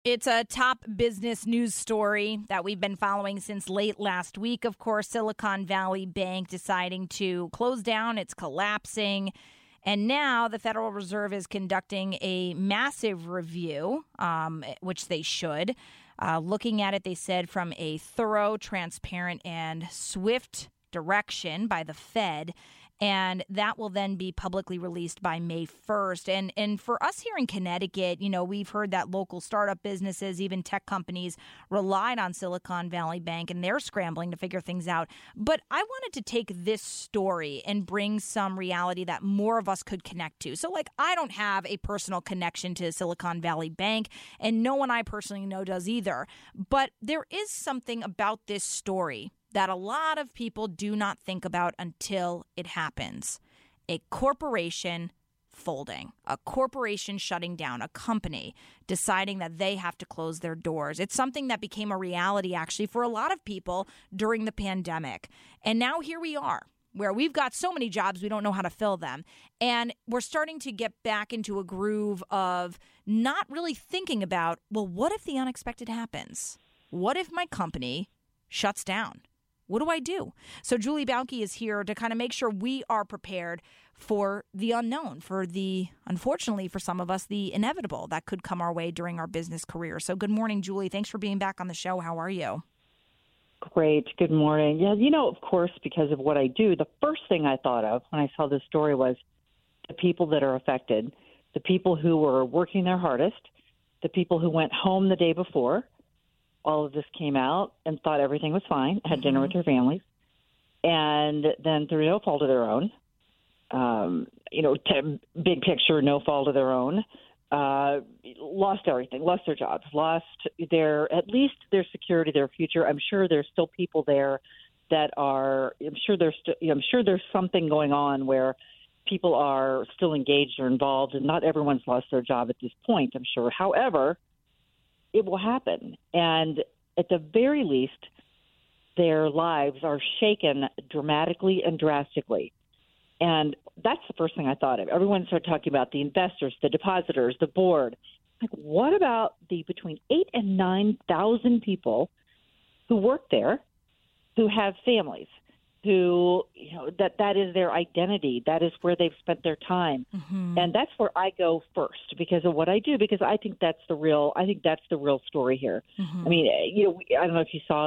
It's a top business news story that we've been following since late last week. Of course, Silicon Valley Bank deciding to close down. It's collapsing. And now the Federal Reserve is conducting a massive review, which they should. Looking at it, they said, from a thorough, transparent, and swift direction by the Fed. And that will then be publicly released by May 1st. And for us here in Connecticut, we've heard that local startup businesses, even tech companies, relied on Silicon Valley Bank, and they're scrambling to figure things out. But I wanted to take this story and bring some reality that more of us could connect to. So, I don't have a personal connection to Silicon Valley Bank, and no one I personally know does either. But there is something about this story that a lot of people do not think about until it happens. A corporation folding, a corporation shutting down, a company deciding that they have to close their doors. It's something that became a reality, actually, for a lot of people during the pandemic. And now here we are, where we've got so many jobs, we don't know how to fill them. And we're starting to get back into a groove of not really thinking about, well, what if the unexpected happens? What if my company shuts down? What do I do? So Julie Bauke is here to kind of make sure we are prepared for the unknown, for the, unfortunately for some of us, the inevitable that could come our way during our business career. So good morning, Julie. Thanks for being back on the show. How are you? Great. Good morning. Yeah, of course, because of what I do, the first thing I thought of when I saw this story was the people that are affected, the people who were working their hardest, the people who went home the day before all of this came out and thought everything was fine, had dinner with their families, and then through no fault of their own, big picture, no fault of their own, lost everything, lost their jobs, lost at least their security, their future. I'm sure there's still people there that are, I'm sure there's something going on where people are still engaged or involved, and not everyone's lost their job at this point, I'm sure. However, it will happen. And at the very least, their lives are shaken dramatically and drastically. And that's the first thing I thought of. Everyone started talking about the investors, the depositors, the board. What about the between 8,000 and 9,000 people who work there, who have families, who, that is their identity. That is where they've spent their time. Mm-hmm. And that's where I go first because of what I do, because I think that's the real story here. Mm-hmm. I mean, I don't know if you saw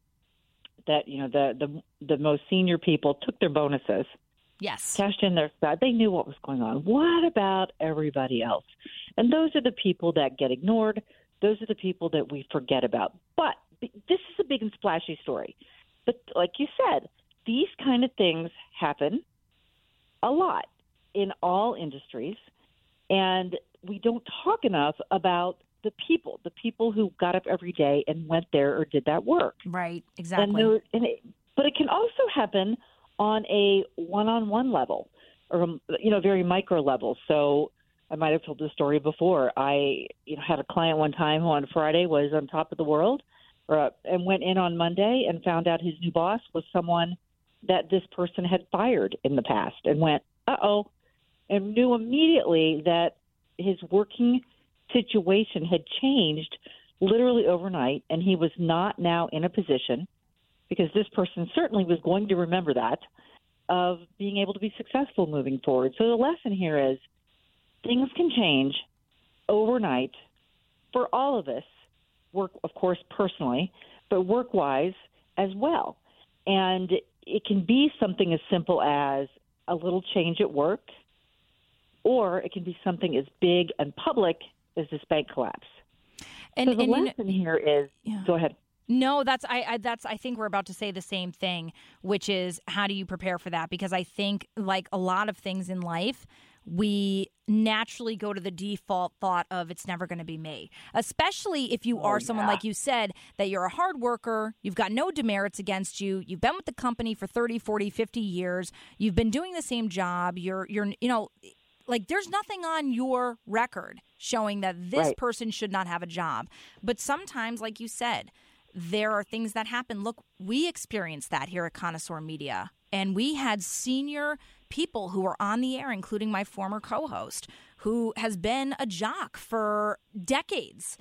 the most senior people took their bonuses. Yes. Cashed in their stock. They knew what was going on. What about everybody else? And those are the people that get ignored. Those are the people that we forget about. But this is a big and splashy story. But like you said, these kind of things happen a lot in all industries, and we don't talk enough about the people who got up every day and went there or did that work. Right, exactly. But it can also happen on a one-on-one level or, very micro level. So I might have told this story before. I had a client one time who on Friday was on top of the world and went in on Monday and found out his new boss was someone that this person had fired in the past, and went, uh-oh, and knew immediately that his working situation had changed literally overnight, and he was not now in a position, because this person certainly was going to remember that, of being able to be successful moving forward. So the lesson here is things can change overnight for all of us, work, of course, personally, but work-wise as well. And it can be something as simple as a little change at work, or it can be something as big and public as this bank collapse. So the lesson here is, go ahead. No, I think we're about to say the same thing, which is how do you prepare for that? Because I think, like a lot of things in life, we naturally go to the default thought of it's never going to be me, especially if you are someone, like you said, that you're a hard worker, you've got no demerits against you, you've been with the company for 30, 40, 50 years, you've been doing the same job, you're like there's nothing on your record showing that this person should not have a job. But sometimes, like you said, there are things that happen. Look, we experienced that here at Connoisseur Media, and we had senior people who were on the air, including my former co-host, who has been a jock for decades.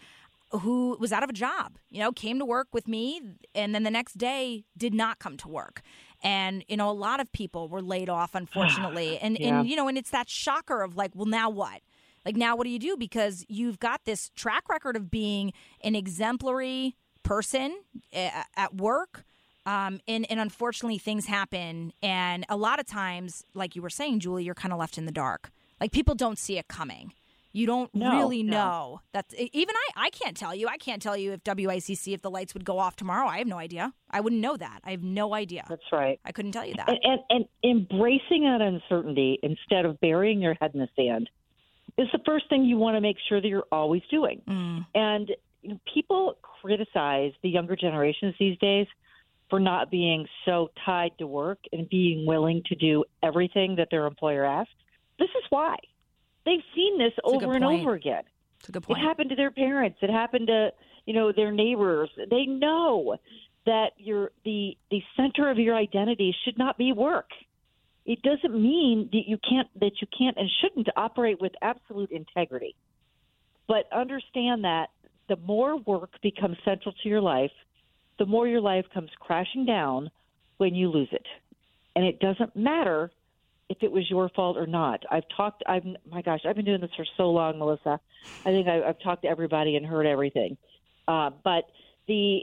who was out of a job, came to work with me and then the next day did not come to work. And, a lot of people were laid off, unfortunately. And it's that shocker of like, well, now what? Like, now what do you do? Because you've got this track record of being an exemplary person at work. And unfortunately, things happen. And a lot of times, like you were saying, Julie, you're kind of left in the dark. Like, people don't see it coming. You don't really know. That even I can't tell you. I can't tell you if WICC, if the lights would go off tomorrow. I have no idea. I wouldn't know that. I have no idea. That's right. I couldn't tell you that. And embracing that uncertainty instead of burying your head in the sand is the first thing you want to make sure that you're always doing. And people criticize the younger generations these days for not being so tied to work and being willing to do everything that their employer asks. This is why. They've seen this over and over again. That's a good point. It happened to their parents. It happened to, their neighbors. They know that the center of your identity should not be work. It doesn't mean that you can't and shouldn't operate with absolute integrity. But understand that the more work becomes central to your life, the more your life comes crashing down when you lose it. And it doesn't matter if it was your fault or not. I've been doing this for so long, Melissa. I think I've talked to everybody and heard everything. But the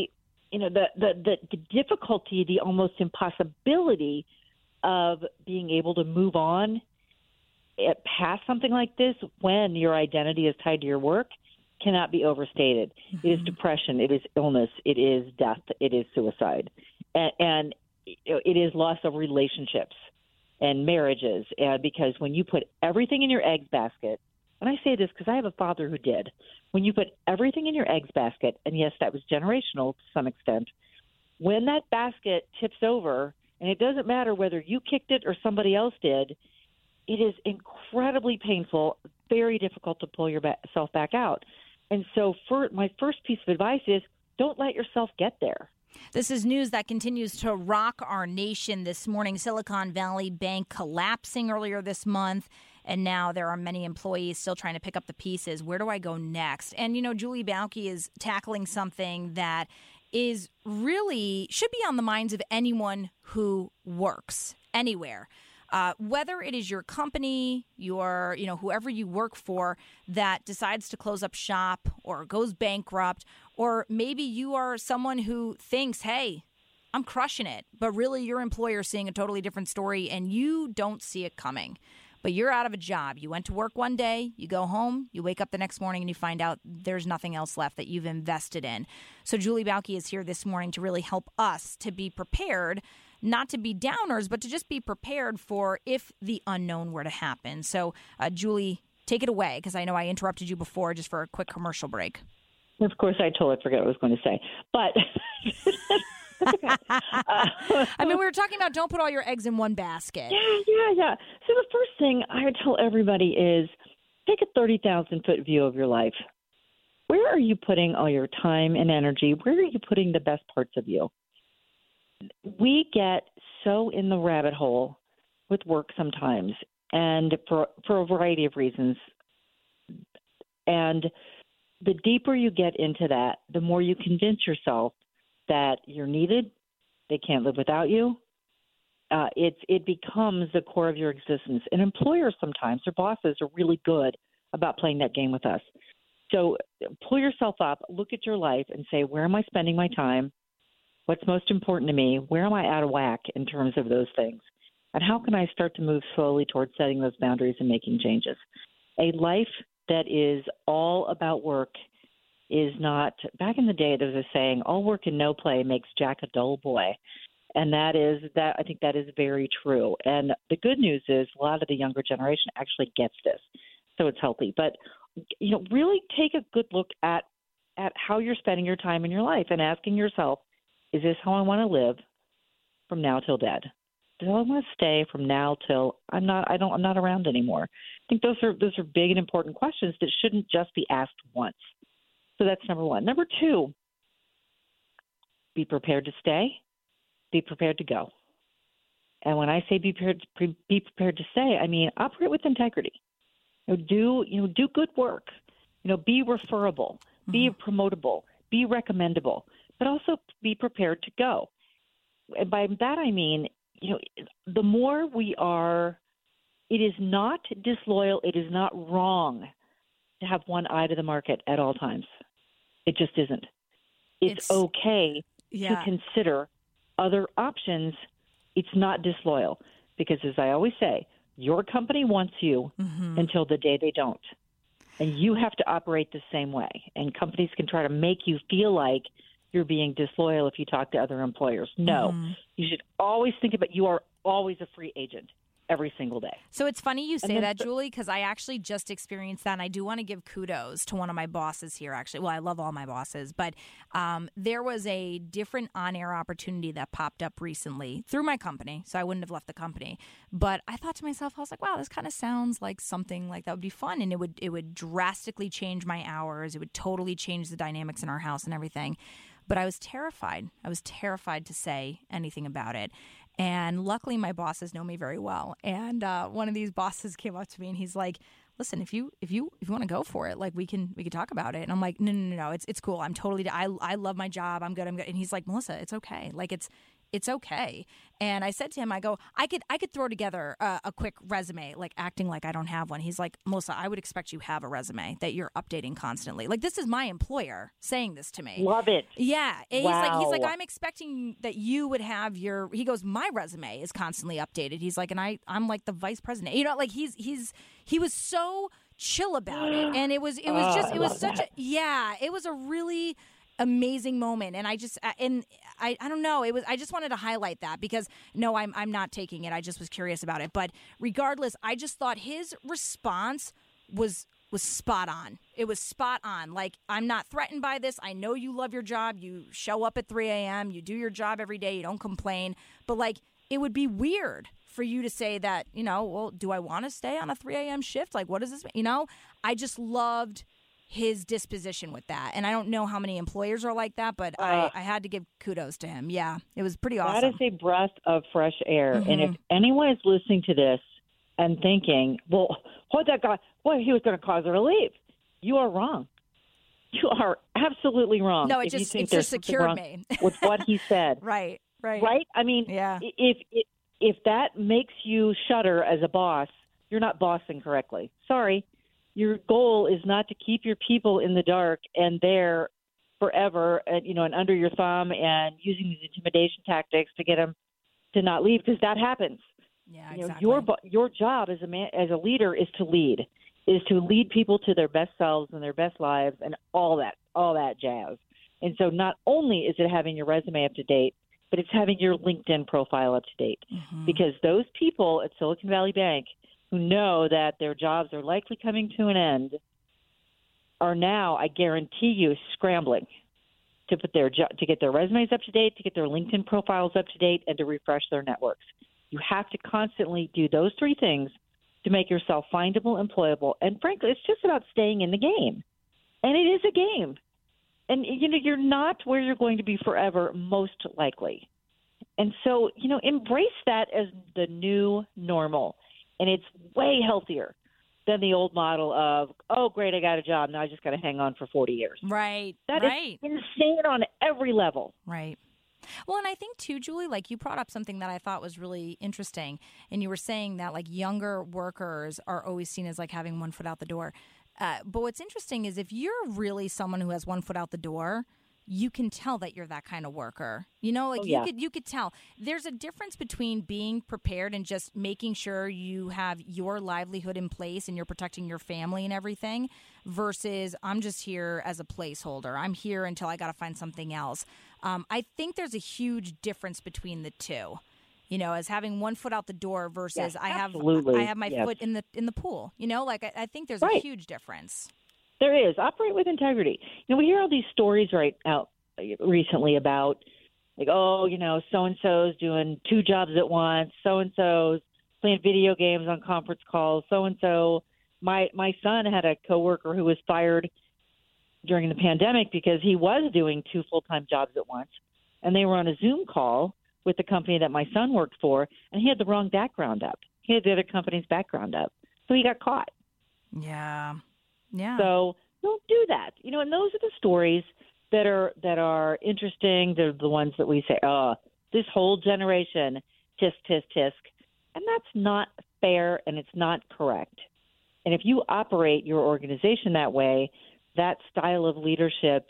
difficulty, the almost impossibility of being able to move on past something like this when your identity is tied to your work cannot be overstated. Mm-hmm. It is depression. It is illness. It is death. It is suicide. And it is loss of relationships and marriages. Because when you put everything in your eggs basket, and I say this because I have a father who did, when you put everything in your eggs basket, and yes, that was generational to some extent, when that basket tips over, and it doesn't matter whether you kicked it or somebody else did, it is incredibly painful, very difficult to pull yourself back out. And so my first piece of advice is don't let yourself get there. This is news that continues to rock our nation this morning. Silicon Valley Bank collapsing earlier this month, and now there are many employees still trying to pick up the pieces. Where do I go next? And, Julie Bauke is tackling something that is really should be on the minds of anyone who works anywhere. Whether it is your company, whoever you work for that decides to close up shop or goes bankrupt, or maybe you are someone who thinks, hey, I'm crushing it, but really your employer is seeing a totally different story and you don't see it coming. But you're out of a job. You went to work one day, you go home, you wake up the next morning and you find out there's nothing else left that you've invested in. So Julie Bauke is here this morning to really help us to be prepared, not to be downers, but to just be prepared for if the unknown were to happen. So, Julie, take it away, because I know I interrupted you before just for a quick commercial break. Of course, I totally forgot what I was going to say. But we were talking about don't put all your eggs in one basket. Yeah. So the first thing I would tell everybody is take a 30,000-foot view of your life. Where are you putting all your time and energy? Where are you putting the best parts of you? We get so in the rabbit hole with work sometimes, and for a variety of reasons. And the deeper you get into that, the more you convince yourself that you're needed, they can't live without you. It becomes the core of your existence. And employers sometimes, their bosses, are really good about playing that game with us. So pull yourself up, look at your life, and say, where am I spending my time? What's most important to me? Where am I out of whack in terms of those things? And how can I start to move slowly towards setting those boundaries and making changes? A life that is all about work is not – back in the day, there was a saying, all work and no play makes Jack a dull boy. And I think that is very true. And the good news is a lot of the younger generation actually gets this, so it's healthy. But, really take a good look at how you're spending your time in your life and asking yourself, is this how I want to live from now till dead? Do I want to stay from now till I'm not around anymore? I think those are big and important questions that shouldn't just be asked once. So that's number one. Number two, be prepared to stay, be prepared to go. And when I say be prepared to stay, I mean operate with integrity. Do good work. Be referable. be promotable, be recommendable, but also be prepared to go. And by that I mean, the more we are, it is not disloyal, it is not wrong to have one eye to the market at all times. It just isn't. It's okay to consider other options. It's not disloyal because, as I always say, your company wants you until the day they don't. And you have to operate the same way. And companies can try to make you feel like you're being disloyal if you talk to other employers. No, you should always think about you are always a free agent every single day. So it's funny you say that, Julie, because I actually just experienced that, and I do want to give kudos to one of my bosses here, actually. Well, I love all my bosses, but there was a different on-air opportunity that popped up recently through my company, so I wouldn't have left the company. But I thought to myself, I was like, wow, this kind of sounds like something like that would be fun, and it would drastically change my hours. It would totally change the dynamics in our house and everything. But I was terrified. I was terrified to say anything about it. And luckily, my bosses know me very well. And one of these bosses came up to me and he's like, "Listen, if you want to go for it, like we can talk about it." And I'm like, "No, it's cool. I'm totally. I love my job. I'm good. And he's like, "Melissa, it's okay. Like it's okay." And I said to him, I go, I could throw together a quick resume, like acting like I don't have one. He's like, "Melissa, I would expect you have a resume that you're updating constantly. Like, this is my employer saying this to me." Love it. Yeah. And wow. he's like, "I'm expecting that you would have he goes, "My resume is constantly updated." He's like, "And I'm like the vice president." Like he was so chill about it. And it was a really amazing moment. And I don't know, I just wanted to highlight that because no, I'm not taking it. I just was curious about it. But regardless, I just thought his response was spot on. It was spot on. Like, I'm not threatened by this. I know you love your job. You show up at 3 a.m. You do your job every day. You don't complain. But like, it would be weird for you to say that, well, do I want to stay on a 3 a.m. shift? Like, what does this mean? I just loved his disposition with that. And I don't know how many employers are like that, but I had to give kudos to him. Yeah, it was pretty awesome. That is a breath of fresh air. And if anyone is listening to this and thinking, well, that guy, he was going to cause her to leave, you are wrong. You are absolutely wrong. No, it just secured me with what he said. Right. I mean, yeah. If that makes you shudder as a boss, you're not bossing correctly. Sorry. Your goal is not to keep your people in the dark and there forever, and under your thumb and using these intimidation tactics to get them to not leave, because that happens. Yeah, exactly. Your job as a leader is to lead people to their best selves and their best lives and all that jazz. And so not only is it having your resume up to date, but it's having your LinkedIn profile up to date, because those people at Silicon Valley Bank who know that their jobs are likely coming to an end are now, I guarantee you, scrambling to to get their resumes up to date, to get their LinkedIn profiles up to date, and to refresh their networks. You have to constantly do those three things to make yourself findable, employable, and frankly, it's just about staying in the game. And it is a game. And, you're not where you're going to be forever, most likely. And so, embrace that as the new normal. And it's way healthier than the old model of, oh, great, I got a job. Now I just got to hang on for 40 years. Right. That is insane on every level. Right. Well, and I think, too, Julie, like you brought up something that I thought was really interesting. And you were saying that, like, younger workers are always seen as, like, having one foot out the door. But what's interesting is if you're really someone who has one foot out the door, you can tell that you're that kind of worker. You could tell. There's a difference between being prepared and just making sure you have your livelihood in place and you're protecting your family and everything versus I'm just here as a placeholder. I'm here until I got to find something else. I think there's a huge difference between the two. As having one foot out the door versus I have my foot in the pool. I think there's a huge difference. There is. Operate with integrity. We hear all these stories right out recently about, like, so-and-so's doing 2 jobs at once, so-and-so's playing video games on conference calls, so-and-so. My son had a coworker who was fired during the pandemic because he was doing 2 full-time jobs at once, and they were on a Zoom call with the company that my son worked for, and he had the wrong background up. He had the other company's background up, so he got caught. Yeah. Yeah. So don't do that. And those are the stories that are interesting. They're the ones that we say, oh, this whole generation, tisk, tisk, tisk. And that's not fair, and it's not correct. And if you operate your organization that way, that style of leadership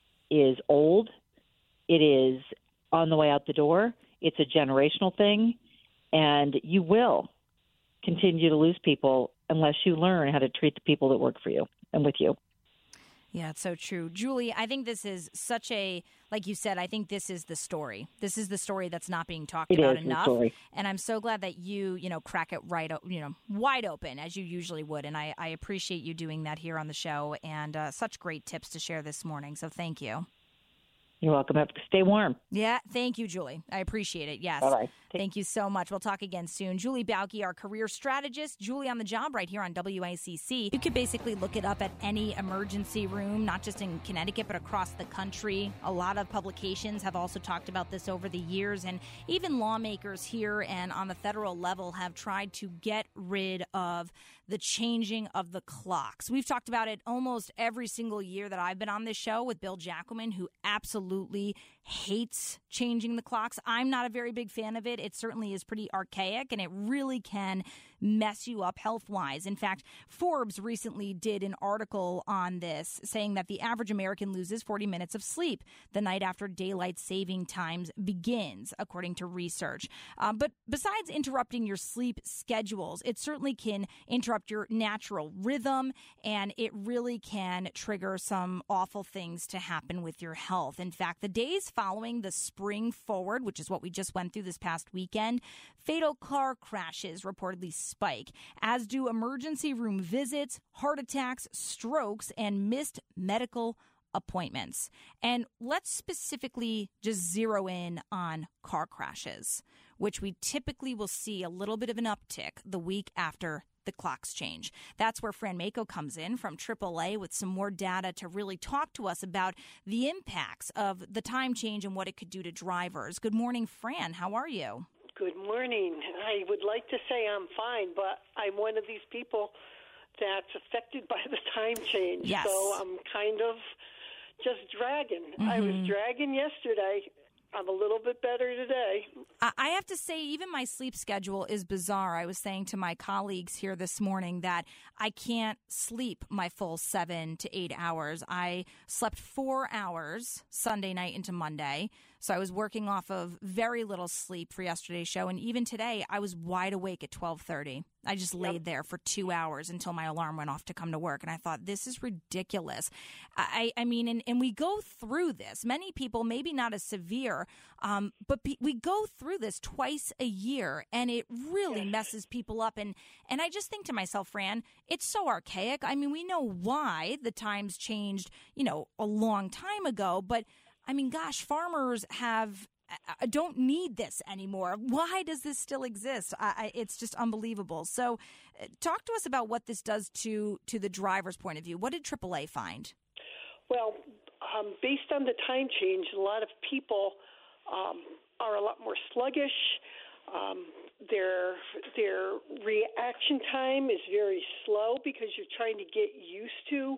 is old. It is on the way out the door. It's a generational thing, and you will continue to lose people unless you learn how to treat the people that work for you and with you. Yeah, it's so true. Julie, I think this is such like you said, I think this is the story. This is the story that's not being talked about enough. And I'm so glad that you crack it wide open as you usually would. And I appreciate you doing that here on the show, and such great tips to share this morning. So thank you. You're welcome. Stay warm. Yeah, thank you, Julie. I appreciate it. Yes. Bye-bye. Thank you so much. We'll talk again soon. Julie Bauke, our career strategist. Julie on the job right here on WICC. You could basically look it up at any emergency room, not just in Connecticut, but across the country. A lot of publications have also talked about this over the years, and even lawmakers here and on the federal level have tried to get rid of the changing of the clocks. We've talked about it almost every single year that I've been on this show with Bill Jackelman, who absolutely hates changing the clocks. I'm not a very big fan of it. It certainly is pretty archaic, and it really can mess you up health-wise. In fact, Forbes recently did an article on this saying that the average American loses 40 minutes of sleep the night after daylight saving times begins, according to research. But besides interrupting your sleep schedules, it certainly can interrupt your natural rhythm, and it really can trigger some awful things to happen with your health. In fact, the days following the spring forward, which is what we just went through this past weekend, fatal car crashes reportedly spike, as do emergency room visits, heart attacks, strokes, and missed medical appointments. And let's specifically just zero in on car crashes, which we typically will see a little bit of an uptick the week after the clocks change. That's where Fran Mako comes in from AAA with some more data to really talk to us about the impacts of the time change and what it could do to drivers. Good morning, Fran. How are you? Good morning. I would like to say I'm fine, but I'm one of these people that's affected by the time change. Yes. So I'm kind of just dragging. I was dragging yesterday. I'm a little bit better today. I have to say, even my sleep schedule is bizarre. I was saying to my colleagues here this morning that I can't sleep my full 7 to 8 hours. I slept 4 hours Sunday night into Monday. So I was working off of very little sleep for yesterday's show. And even today, I was wide awake at 12:30. I just laid there for 2 hours until my alarm went off to come to work. And I thought, this is ridiculous. I mean, and we go through this. Many people, maybe not as severe, but we go through this twice a year, and it really messes people up. And I just think to myself, Fran, it's so archaic. I mean, we know why the times changed, a long time ago. But, I mean, gosh, farmers don't need this anymore. Why does this still exist? It's just unbelievable. So talk to us about what this does to the driver's point of view. What did AAA find? Well, based on the time change, a lot of people are a lot more sluggish. Their reaction time is very slow because you're trying to get used to,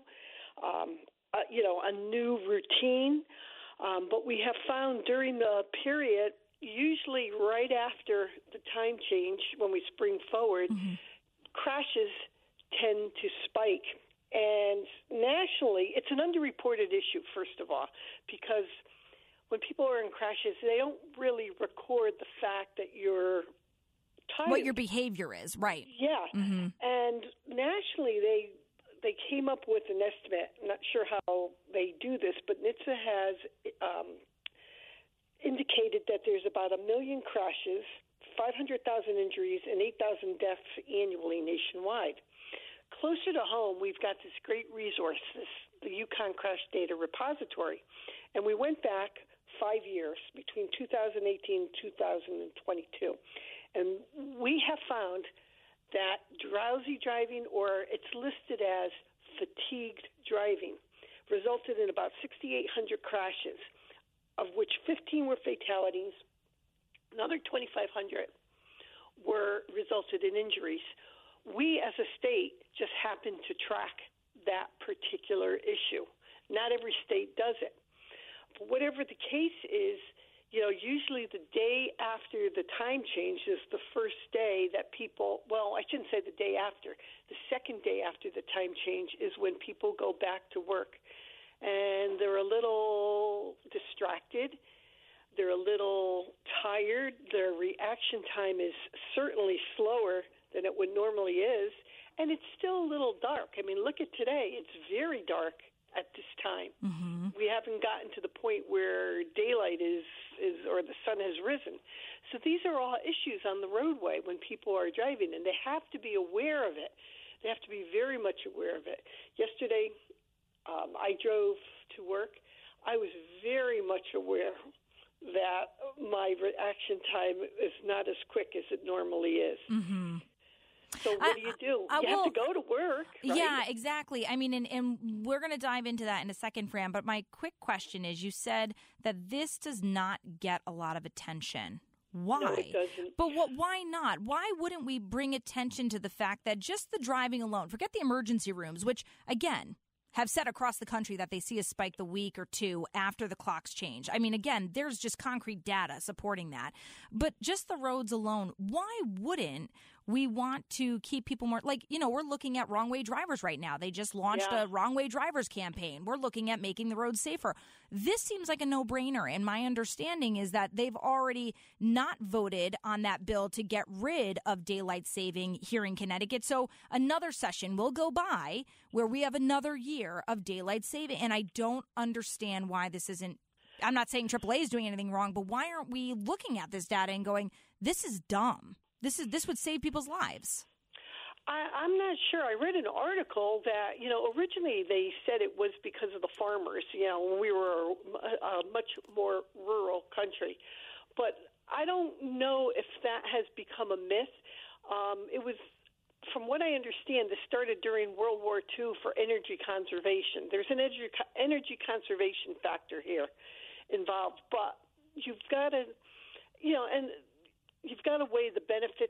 a new routine. But we have found during the period, usually right after the time change, when we spring forward, crashes tend to spike. And nationally, it's an underreported issue, first of all, because when people are in crashes, they don't really record the fact that you're tired. What your behavior is, right. Yeah. And nationally, they came up with an estimate. I'm not sure how they do this, but NHTSA has indicated that there's about 1 million crashes, 500,000 injuries, and 8,000 deaths annually nationwide. Closer to home, we've got this great resource, the Yukon Crash Data Repository, and we went back 5 years, between 2018 and 2022, and we have found that drowsy driving, or it's listed as fatigued driving, resulted in about 6,800 crashes, of which 15 were fatalities, another 2,500 resulted in injuries. We, as a state, just happened to track that particular issue. Not every state does it. But whatever the case is, usually the day after the time change is the first day that people, well, I shouldn't say the day after. The second day after the time change is when people go back to work. And they're a little distracted. They're a little tired. Their reaction time is certainly slower than it would normally is. And it's still a little dark. I mean, look at today. It's very dark at this time. Mm-hmm. We haven't gotten to the point where daylight is or the sun has risen. So these are all issues on the roadway when people are driving, and they have to be aware of it. They have to be very much aware of it. Yesterday, I drove to work. I was very much aware that my reaction time is not as quick as it normally is. Mm-hmm. So what do? You have to go to work, right? Yeah, exactly. I mean, and we're going to dive into that in a second, Fran, but my quick question is, you said that this does not get a lot of attention. Why? No, it doesn't. But why not? Why wouldn't we bring attention to the fact that just the driving alone, forget the emergency rooms, which, again, have said across the country that they see a spike the week or two after the clocks change. I mean, again, there's just concrete data supporting that. But just the roads alone, why wouldn't we want to keep people more, we're looking at wrong way drivers right now. They just launched a wrong way drivers campaign. We're looking at making the roads safer. This seems like a no-brainer, and my understanding is that they've already not voted on that bill to get rid of daylight saving here in Connecticut. So another session will go by where we have another year of daylight saving, and I don't understand why this isn't. I'm not saying AAA is doing anything wrong, but why aren't we looking at this data and going, this is dumb? This would save people's lives. I'm not sure. I read an article that, originally they said it was because of the farmers, when we were a much more rural country. But I don't know if that has become a myth. It was, from what I understand, this started during World War II for energy conservation. There's an energy conservation factor here involved. But you've got to, and you've got to weigh the benefits,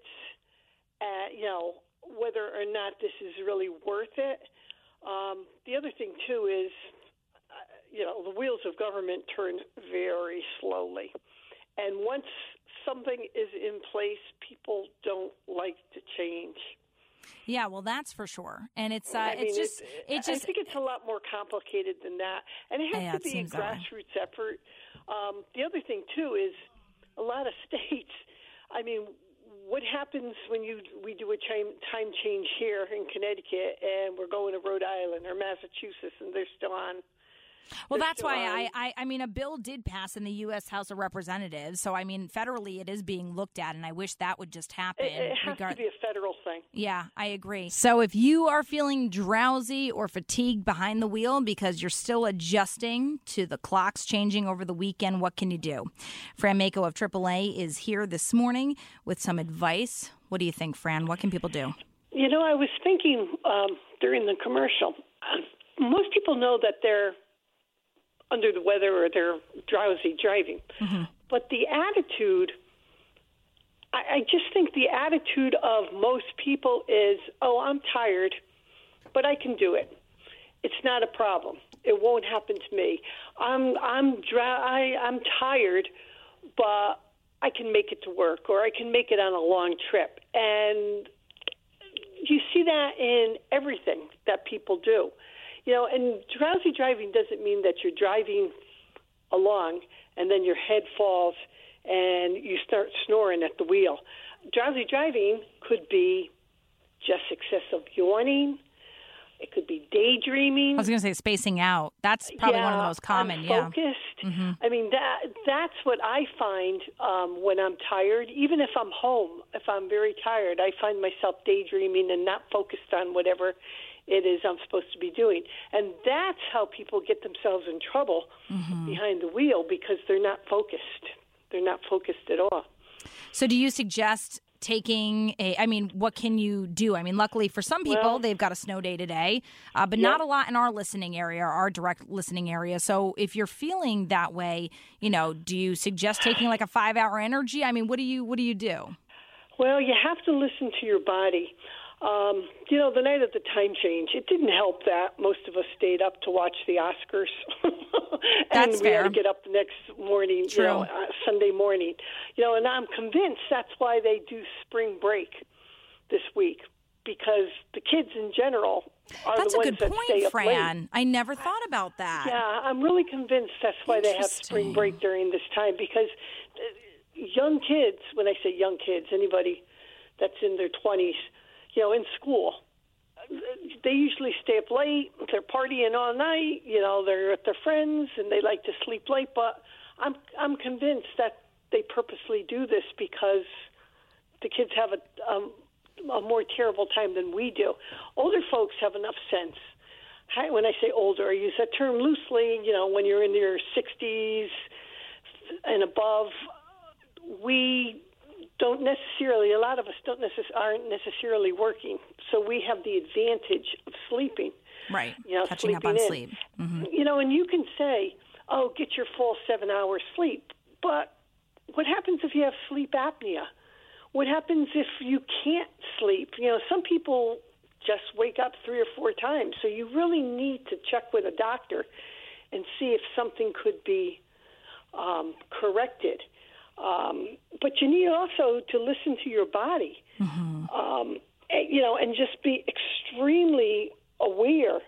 whether or not this is really worth it. The other thing, too, is, the wheels of government turn very slowly. And once something is in place, people don't like to change. Yeah, well, that's for sure. And it's I think it's a lot more complicated than that. And it has to be a grassroots effort. The other thing, too, is a lot of states, what happens when we do a time change here in Connecticut and we're going to Rhode Island or Massachusetts and they're still on? Well, that's why a bill did pass in the U.S. House of Representatives. So, federally it is being looked at, and I wish that would just happen. It has to be a federal thing. Yeah, I agree. So if you are feeling drowsy or fatigued behind the wheel because you're still adjusting to the clocks changing over the weekend, what can you do? Fran Mako of AAA is here this morning with some advice. What do you think, Fran? What can people do? I was thinking during the commercial, most people know that they're under the weather or they're drowsy driving. Mm-hmm. But the attitude, I just think the attitude of most people is, oh, I'm tired, but I can do it. It's not a problem. It won't happen to me. I'm tired, but I can make it to work, or I can make it on a long trip. And you see that in everything that people do. And drowsy driving doesn't mean that you're driving along and then your head falls and you start snoring at the wheel. Drowsy driving could be just excessive yawning. It could be daydreaming. I was going to say spacing out. That's probably one of the most common. Unfocused. Yeah. Mm-hmm. That's what I find when I'm tired. Even if I'm home, if I'm very tired, I find myself daydreaming and not focused on whatever it is I'm supposed to be doing. And that's how people get themselves in trouble behind the wheel, because they're not focused. They're not focused at all. So do you suggest taking what can you do? Luckily for some people, they've got a snow day today, but not a lot in our listening area, our direct listening area. So if you're feeling that way, do you suggest taking like a 5-hour energy? What do you do? Well, you have to listen to your body. The night of the time change, it didn't help that most of us stayed up to watch the Oscars. And That's we fair. had to get up the next morning, True. Sunday morning. And I'm convinced that's why they do spring break this week, because the kids in general are That's the a ones good that stay point, up Fran. late. I never thought about that. Yeah, I'm really convinced that's why they have spring Interesting. break during this time, because young kids, when I say young kids, anybody that's in their 20s, in school, they usually stay up late. They're partying all night. They're with their friends and they like to sleep late. But I'm convinced that they purposely do this because the kids have a more terrible time than we do. Older folks have enough sense. When I say older, I use that term loosely. When you're in your 60s and above, we don't necessarily, a lot of us aren't necessarily working, so we have the advantage of sleeping. Right, catching up sleeping on in. sleep. Mm-hmm. And you can say, oh, get your full 7 hours sleep, but what happens if you have sleep apnea? What happens if you can't sleep? Some people just wake up 3 or 4 times, so you really need to check with a doctor and see if something could be corrected. But you need also to listen to your body, and just be extremely aware,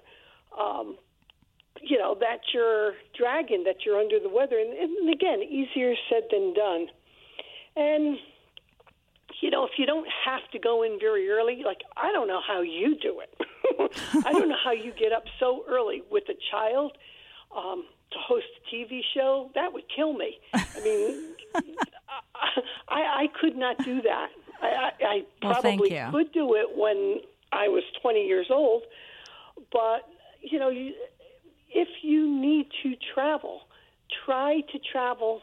that you're dragging, that you're under the weather. And again, easier said than done. And, if you don't have to go in very early, like I don't know how you do it. I don't know how you get up so early with a child to host a TV show. That would kill me. I mean, I could not do that. I probably could do it when I was 20 years old, but if you need to travel, try to travel,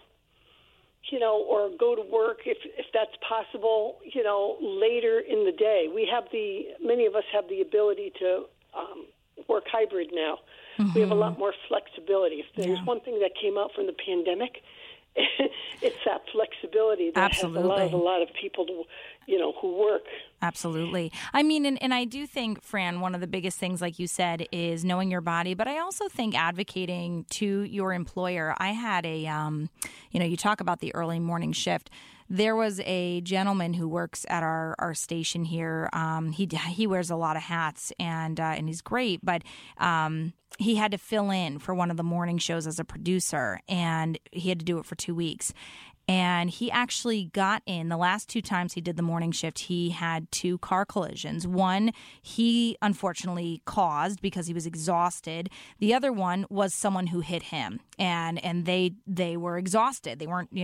or go to work if that's possible, later in the day. Many of us have the ability to work hybrid now. Mm-hmm. We have a lot more flexibility. If there's one thing that came out from the pandemic, it's that flexibility that Absolutely. has allowed a lot of people to, who work. Absolutely. I mean, and I do think, Fran, one of the biggest things, like you said, is knowing your body. But I also think advocating to your employer. I had you talk about the early morning shift. There was a gentleman who works at our station here. He wears a lot of hats and he's great, but he had to fill in for one of the morning shows as a producer, and he had to do it for 2 weeks. And he actually got in the last 2 times he did the morning shift. He had 2 car collisions. One he unfortunately caused because he was exhausted. The other one was someone who hit him, and they were exhausted. They weren't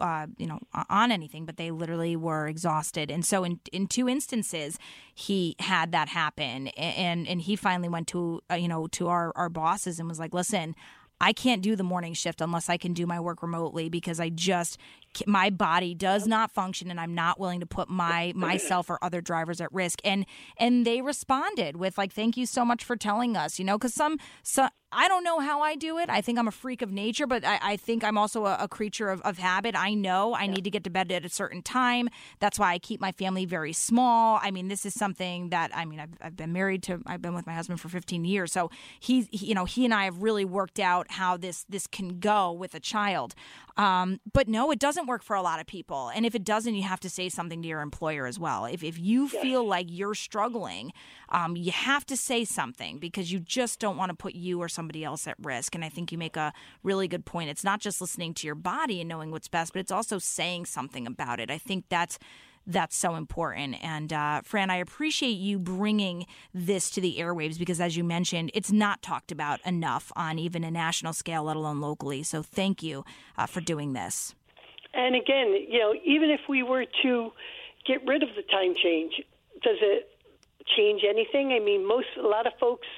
on anything, but they literally were exhausted. And so in 2 instances he had that happen, and he finally went to to our bosses and was like, listen, I can't do the morning shift unless I can do my work remotely, because my body does not function, and I'm not willing to put myself or other drivers at risk. And they responded with like, thank you so much for telling us, because some I don't know how I do it. I think I'm a freak of nature, but I think I'm also a creature of habit. I know I need to get to bed at a certain time. That's why I keep my family very small. I mean, this is something that, I've been with my husband for 15 years. So he and I have really worked out how this can go with a child. But no, it doesn't work for a lot of people. And if it doesn't, you have to say something to your employer as well. If you feel like you're struggling, you have to say something, because you just don't want to put you or somebody else at risk. And I think you make a really good point. It's not just listening to your body and knowing what's best, but it's also saying something about it. I think that's so important. And Fran, I appreciate you bringing this to the airwaves, because as you mentioned, it's not talked about enough on even a national scale, let alone locally. So thank you for doing this. And again, even if we were to get rid of the time change, does it change anything? I mean, a lot of folks,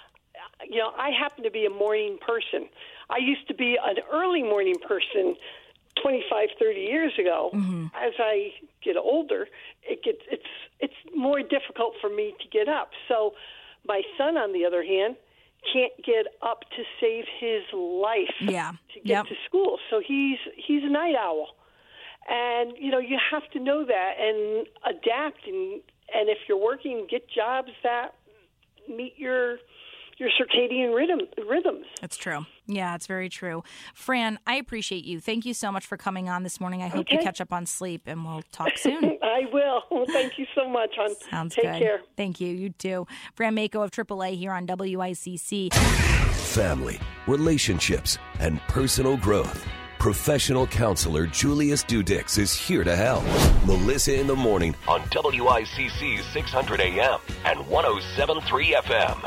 I happen to be a morning person. I used to be an early morning person 25, 30 years ago. Mm-hmm. As I get older, it's more difficult for me to get up. So my son, on the other hand, can't get up to save his life to get to school. So he's a night owl. And, you have to know that and adapt And if you're working, get jobs that meet your circadian rhythms. That's true. Yeah, it's very true. Fran, I appreciate you. Thank you so much for coming on this morning. I hope you catch up on sleep, and we'll talk soon. I will. Thank you so much, hon. Sounds Take good. care. Thank you. You too. Fran Mako of AAA here on WICC. Family, relationships, and personal growth. Professional counselor Julius Dudix is here to help. Melissa in the Morning on WICC 600 AM and 107.3 FM.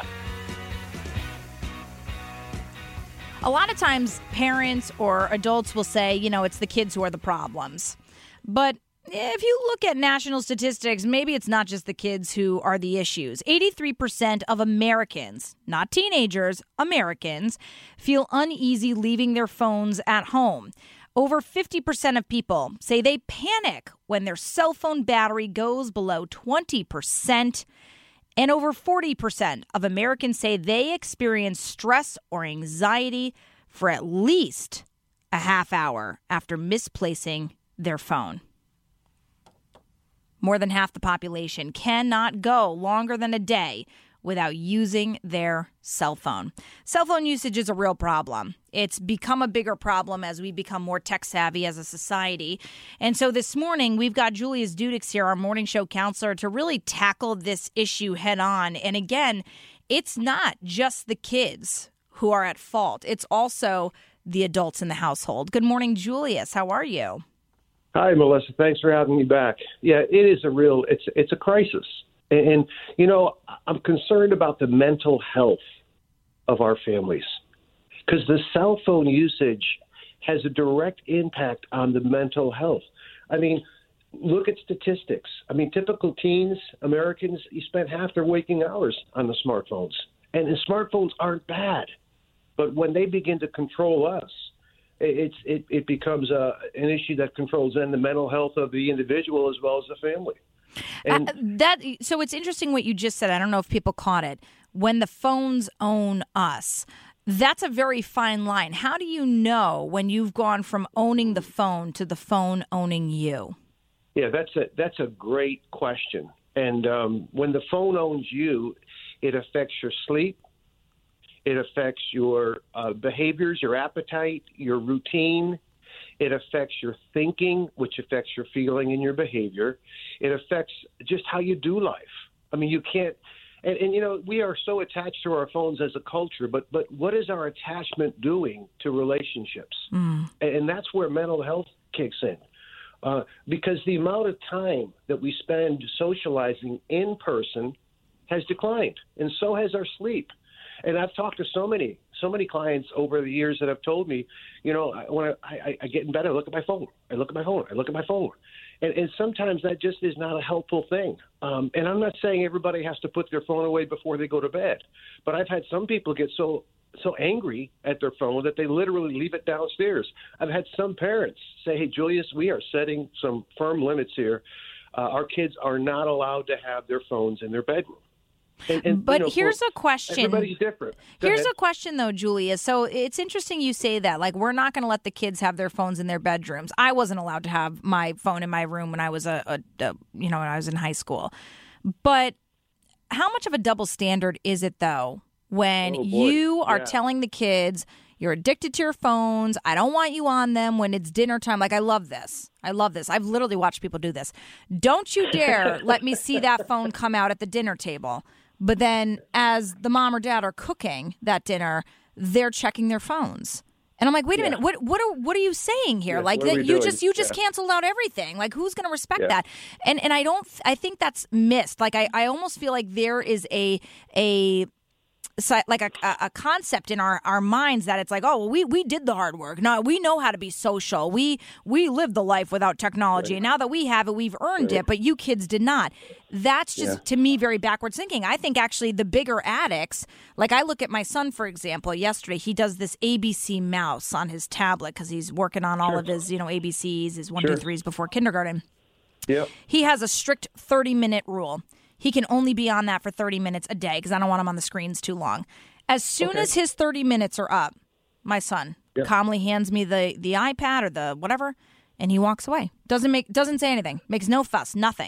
A lot of times parents or adults will say, it's the kids who are the problems. But if you look at national statistics, maybe it's not just the kids who are the issues. 83% of Americans, not teenagers, Americans, feel uneasy leaving their phones at home. Over 50% of people say they panic when their cell phone battery goes below 20%. And over 40% of Americans say they experience stress or anxiety for at least a half hour after misplacing their phone. More than half the population cannot go longer than a day without using their cell phone. Cell phone usage is a real problem. It's become a bigger problem as we become more tech savvy as a society. And so this morning, we've got Julius Dudix here, our morning show counselor, to really tackle this issue head on. And again, it's not just the kids who are at fault. It's also the adults in the household. Good morning, Julius. How are you? Hi, Melissa. Thanks for having me back. Yeah, it is it's a crisis. And, I'm concerned about the mental health of our families because the cell phone usage has a direct impact on the mental health. I mean, look at statistics. I mean, typical teens, Americans, you spend half their waking hours on the smartphones. And the smartphones aren't bad. But when they begin to control us, it becomes an issue that controls then the mental health of the individual as well as the family. And so it's interesting what you just said. I don't know if people caught it. When the phones own us, that's a very fine line. How do you know when you've gone from owning the phone to the phone owning you? Yeah, that's a great question. And when the phone owns you, it affects your sleep. It affects your behaviors, your appetite, your routine. It affects your thinking, which affects your feeling and your behavior. It affects just how you do life. I mean, you can't – and we are so attached to our phones as a culture, but what is our attachment doing to relationships? And that's where mental health kicks in. Because the amount of time that we spend socializing in person has declined, and so has our sleep. And I've talked to so many clients over the years that have told me, when I get in bed, I look at my phone. And sometimes that just is not a helpful thing. And I'm not saying everybody has to put their phone away before they go to bed. But I've had some people get so angry at their phone that they literally leave it downstairs. I've had some parents say, hey, Julius, we are setting some firm limits here. Our kids are not allowed to have their phones in their bedroom. But here's a question. Everybody's different. Here's a question, though, Julia. So it's interesting you say that. Like, we're not going to let the kids have their phones in their bedrooms. I wasn't allowed to have my phone in my room when I was when I was in high school. But how much of a double standard is it, though, when you are telling the kids you're addicted to your phones, I don't want you on them when it's dinner time? Like, I love this. I've literally watched people do this. Don't you dare let me see that phone come out at the dinner table. But then as the mom or dad are cooking that dinner, they're checking their phones. And I'm like, wait a minute, what are you saying here? Like that you just canceled out everything. Like, who's going to respect that? And I think that's missed. Like I almost feel like there is a concept in our minds that it's like, oh, well, we did the hard work. No, we know how to be social. We lived the life without technology. And now that we have it, we've earned it. But you kids did not. That's just, to me, very backwards thinking. I think actually the bigger addicts, like I look at my son, for example, yesterday, he does this ABC mouse on his tablet because he's working on all of his, ABCs, his 1, 2, 3s before kindergarten. Yep. He has a strict 30-minute rule. He can only be on that for 30 minutes a day because I don't want him on the screens too long. As soon as his 30 minutes are up, my son calmly hands me the iPad or the whatever, and he walks away. Doesn't say anything. Makes no fuss, nothing.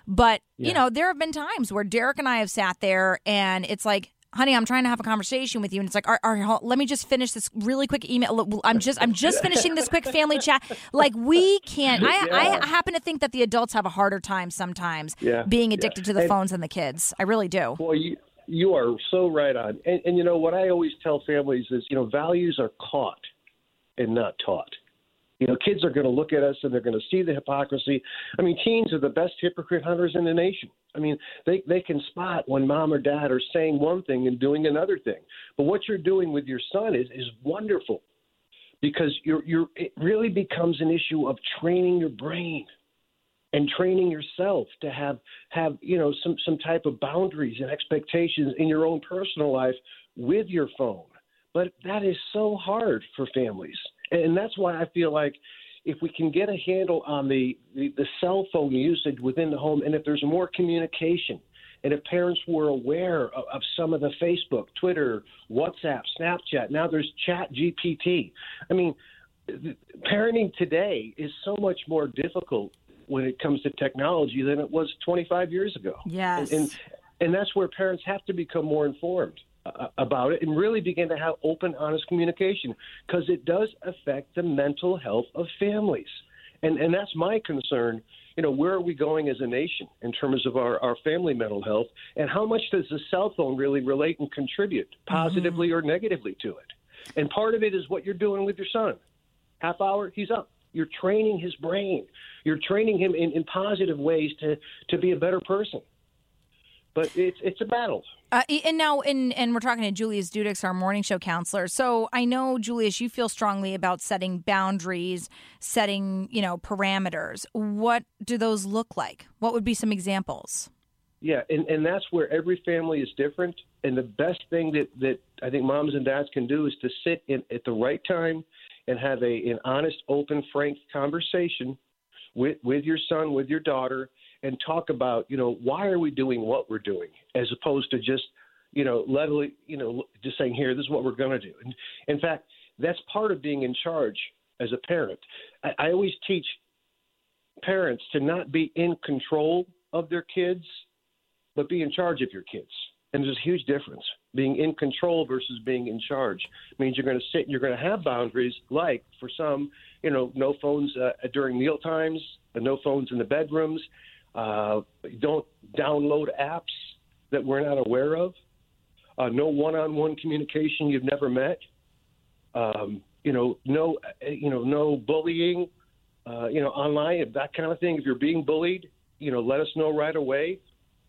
But, you know, there have been times where Derek and I have sat there and it's like, honey, I'm trying to have a conversation with you. And it's like, let me just finish this really quick email. I'm just finishing this quick family chat. Like, we can't. I happen to think that the adults have a harder time sometimes being addicted to the phones than the kids. I really do. Well, you are so right on. And you know, what I always tell families is, you know, values are caught and not taught. You know, kids are going to look at us and they're going to see the hypocrisy. I mean, teens are the best hypocrite hunters in the nation. I mean, they can spot when mom or dad are saying one thing and doing another thing. But what you're doing with your son is wonderful, because it really becomes an issue of training your brain and training yourself to have you know, some type of boundaries and expectations in your own personal life with your phone. But that is so hard for families. And that's why I feel like if we can get a handle on the cell phone usage within the home, and if there's more communication, and if parents were aware of some of the Facebook, Twitter, WhatsApp, Snapchat, now there's Chat GPT. I mean, parenting today is so much more difficult when it comes to technology than it was 25 years ago. Yes. And that's where parents have to become more informed about it and really begin to have open, honest communication, because it does affect the mental health of families. And that's my concern. You know, where are we going as a nation in terms of our family mental health, and how much does the cell phone really relate and contribute positively or negatively to it? And part of it is what you're doing with your son. Half hour, he's up. You're training his brain. You're training him in positive ways to be a better person. But it's a battle. And we're talking to Julius Dudix, our morning show counselor. So I know, Julius, you feel strongly about setting boundaries, setting, you know, parameters. What do those look like? What would be some examples? Yeah, and that's where every family is different. And the best thing that I think moms and dads can do is to sit at the right time and have an honest, open, frank conversation with your son, with your daughter, and talk about, you know, why are we doing what we're doing, as opposed to just, you know, just saying, here, this is what we're going to do. And in fact, that's part of being in charge as a parent. I always teach parents to not be in control of their kids, but be in charge of your kids. And there's a huge difference. Being in control versus being in charge means you're going to sit and you're going to have boundaries, like for some, you know, no phones during meal times, no phones in the bedrooms. Don't download apps that we're not aware of. No one-on-one communication you've never met. No bullying. Online, that kind of thing. If you're being bullied, you know, let us know right away.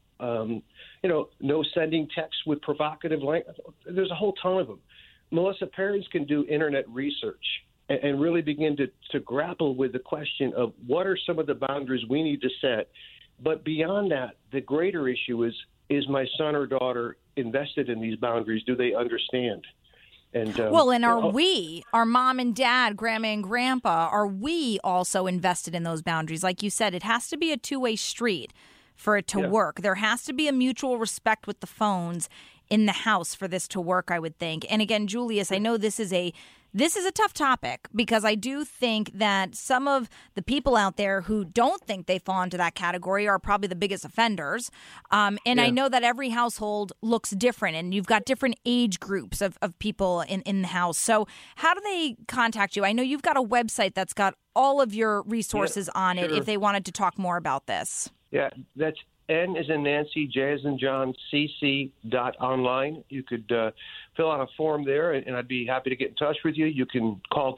No sending texts with provocative language. There's a whole ton of them. Melissa, parents can do internet research and really begin to grapple with the question of what are some of the boundaries we need to set. But beyond that, the greater issue is my son or daughter invested in these boundaries? Do they understand? And our mom and dad, grandma and grandpa, are we also invested in those boundaries? Like you said, it has to be a two-way street for it to work. There has to be a mutual respect with the phones in the house for this to work, I would think. And again, Julius, I know this is a tough topic, because I do think that some of the people out there who don't think they fall into that category are probably the biggest offenders. I know that every household looks different, and you've got different age groups of people in the house. So how do they contact you? I know you've got a website that's got all of your resources on it if they wanted to talk more about this. Yeah, that's N as in Nancy, J as in John, CC.online. You could fill out a form there, and I'd be happy to get in touch with you. You can call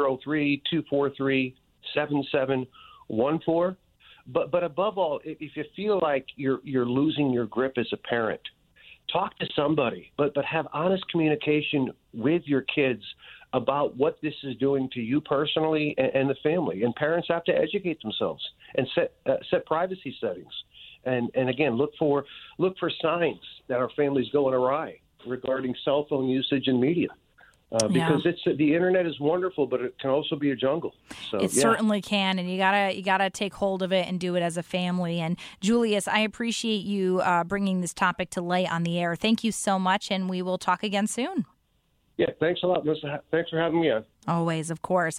203-243-7714. But above all, if you feel like you're losing your grip as a parent, talk to somebody, but have honest communication with your kids about what this is doing to you personally and the family. And parents have to educate themselves and set privacy settings. And again, look for signs that our family's going awry regarding cell phone usage and media. Because the internet is wonderful, but it can also be a jungle. So, it certainly can, and you gotta take hold of it and do it as a family. And Julius, I appreciate you bringing this topic to light on the air. Thank you so much, and we will talk again soon. Yeah, thanks a lot, Melissa. Thanks for having me on. Always, of course.